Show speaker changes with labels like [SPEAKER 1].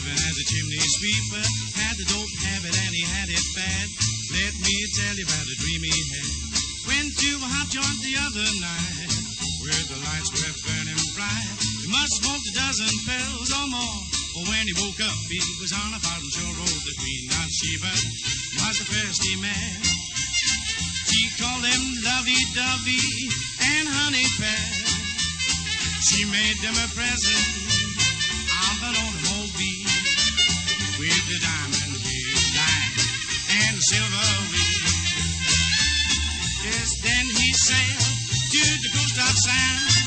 [SPEAKER 1] living as a chimney sweeper. Had the dope habit and he had it bad. Let me tell you about a dream he had. Went to a hot joint the other night where the lights were burning bright. He must have smoked a dozen pills or more. But when he woke up, he was on a fountain shore road. The queen, not she, but was a thirsty man. She called him lovey-dovey and honey pad. She made him a present of an automobile with the diamond headlight and the silver wheel. Yes, then he sailed to the coast of San